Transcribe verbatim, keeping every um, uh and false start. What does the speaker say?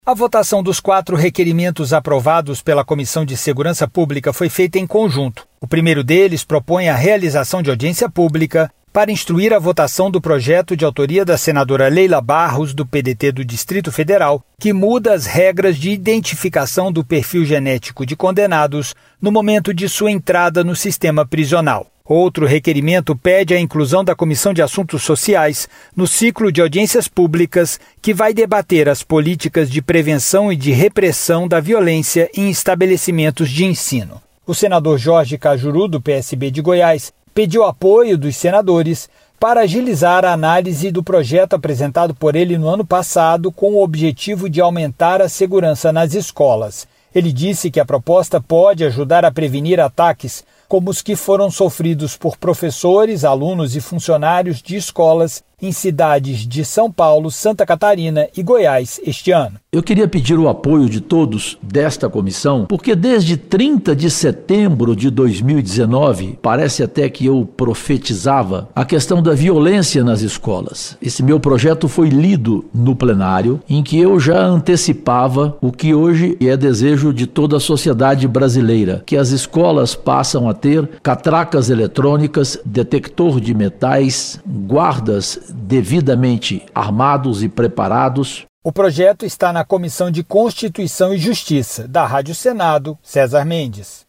A votação dos quatro requerimentos aprovados pela Comissão de Segurança Pública foi feita em conjunto. O primeiro deles propõe a realização de audiência pública para instruir a votação do projeto de autoria da senadora Leila Barros, do P D T do Distrito Federal, que muda as regras de identificação do perfil genético de condenados no momento de sua entrada no sistema prisional. Outro requerimento pede a inclusão da Comissão de Assuntos Sociais no ciclo de audiências públicas que vai debater as políticas de prevenção e de repressão da violência em estabelecimentos de ensino. O senador Jorge Cajuru, do P S B de Goiás, pediu apoio dos senadores para agilizar a análise do projeto apresentado por ele no ano passado com o objetivo de aumentar a segurança nas escolas. Ele disse que a proposta pode ajudar a prevenir ataques como os que foram sofridos por professores, alunos e funcionários de escolas em cidades de São Paulo, Santa Catarina e Goiás este ano. Eu queria pedir o apoio de todos desta comissão, porque desde trinta de setembro de dois mil e dezenove, parece até que eu profetizava a questão da violência nas escolas. Esse meu projeto foi lido no plenário, em que eu já antecipava o que hoje é desejo de toda a sociedade brasileira, que as escolas passam a ter catracas eletrônicas, detector de metais, guardas devidamente armados e preparados. O projeto está na Comissão de Constituição e Justiça, da Rádio Senado, César Mendes.